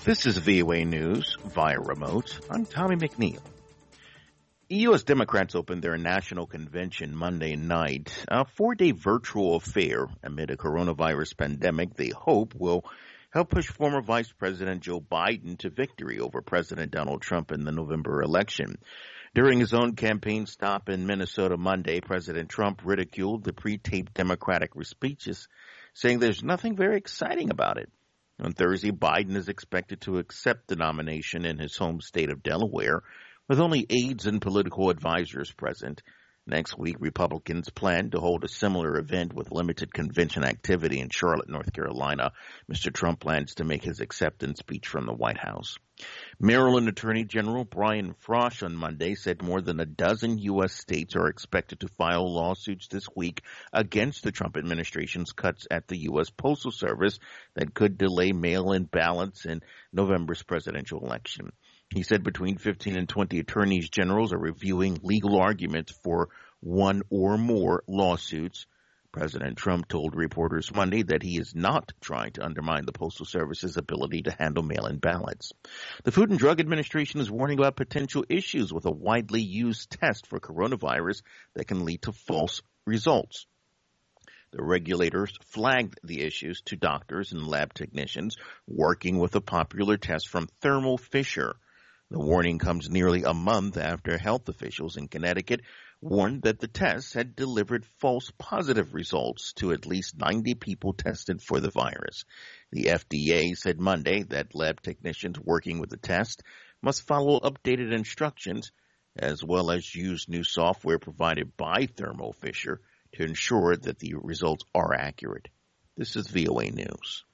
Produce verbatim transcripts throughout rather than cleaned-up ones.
This is V O A News via remote. I'm Tommy McNeil. U S Democrats opened their national convention Monday night, a four-day virtual affair amid a coronavirus pandemic they hope will help push former Vice President Joe Biden to victory over President Donald Trump in the November election. During his own campaign stop in Minnesota Monday, President Trump ridiculed the pre-taped Democratic speeches, saying there's nothing very exciting about it. On Thursday, Biden is expected to accept the nomination in his home state of Delaware, with only aides and political advisors present. Next week, Republicans plan to hold a similar event with limited convention activity in Charlotte, North Carolina. Mister Trump plans to make his acceptance speech from the White House. Maryland Attorney General Brian Frosh on Monday said more than a dozen U S states are expected to file lawsuits this week against the Trump administration's cuts at the U S Postal Service that could delay mail-in ballots in November's presidential election. He said between fifteen and twenty attorneys generals are reviewing legal arguments for one or more lawsuits. President Trump told reporters Monday that he is not trying to undermine the Postal Service's ability to handle mail-in ballots. The Food and Drug Administration is warning about potential issues with a widely used test for coronavirus that can lead to false results. The regulators flagged the issues to doctors and lab technicians working with a popular test from Thermo Fisher. The warning comes nearly a month after health officials in Connecticut warned that the test had delivered false positive results to at least ninety people tested for the virus. The F D A said Monday that lab technicians working with the test must follow updated instructions as well as use new software provided by Thermo Fisher to ensure that the results are accurate. This is V O A News.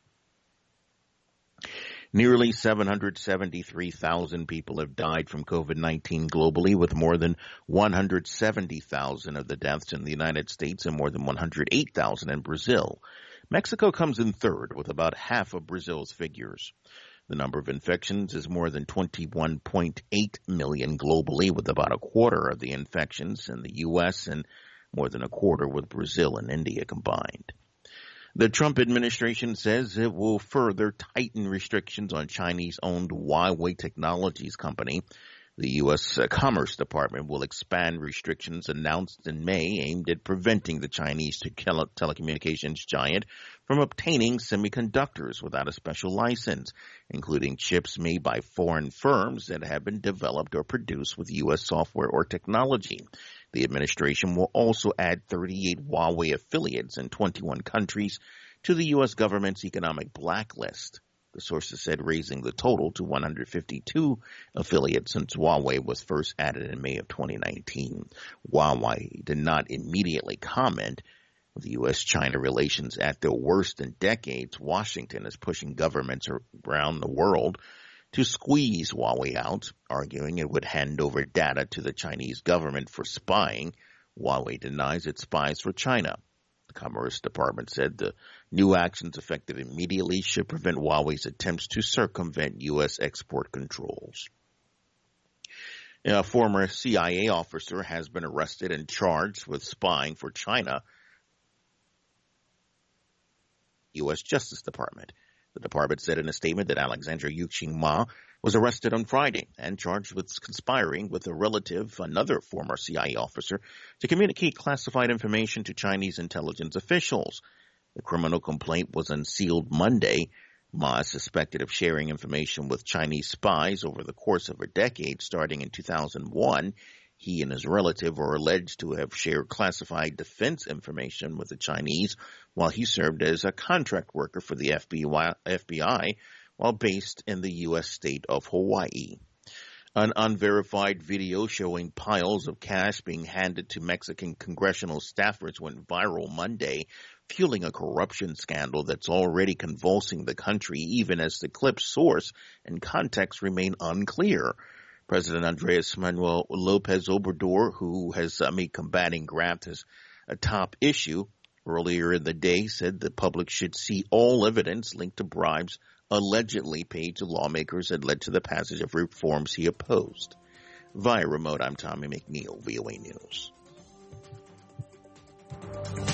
Nearly seven hundred seventy-three thousand people have died from COVID nineteen globally, with more than one hundred seventy thousand of the deaths in the United States and more than one hundred eight thousand in Brazil. Mexico comes in third with about half of Brazil's figures. The number of infections is more than twenty-one point eight million globally, with about a quarter of the infections in the U S and more than a quarter with Brazil and India combined. The Trump administration says it will further tighten restrictions on Chinese-owned Huawei Technologies company. The U S Commerce Department will expand restrictions announced in May aimed at preventing the Chinese tele- telecommunications giant from obtaining semiconductors without a special license, including chips made by foreign firms that have been developed or produced with U S software or technology. The administration will also add thirty-eight Huawei affiliates in twenty-one countries to the U S government's economic blacklist. The sources said raising the total to one hundred fifty-two affiliates since Huawei was first added in May of twenty nineteen. Huawei did not immediately comment. With U S-China relations at their worst in decades, Washington is pushing governments around the world to squeeze Huawei out, arguing it would hand over data to the Chinese government for spying. Huawei denies it spies for China. The Commerce Department said the new actions effective immediately should prevent Huawei's attempts to circumvent U S export controls. A former C I A officer has been arrested and charged with spying for China. U S Justice Department. The department said in a statement that Alexandra Yuqing Ma was arrested on Friday and charged with conspiring with a relative, another former C I A officer, to communicate classified information to Chinese intelligence officials. The criminal complaint was unsealed Monday. Ma is suspected of sharing information with Chinese spies over the course of a decade, starting in two thousand one. He and his relative are alleged to have shared classified defense information with the Chinese while he served as a contract worker for the F B I while based in the U S state of Hawaii. An unverified video showing piles of cash being handed to Mexican congressional staffers went viral Monday, fueling a corruption scandal that's already convulsing the country, even as the clip's source and context remain unclear. President Andres Manuel Lopez Obrador, who has uh, made combating graft his a top issue earlier in the day, said the public should see all evidence linked to bribes allegedly paid to lawmakers that led to the passage of reforms he opposed. Via remote, I'm Tommy McNeil, V O A News.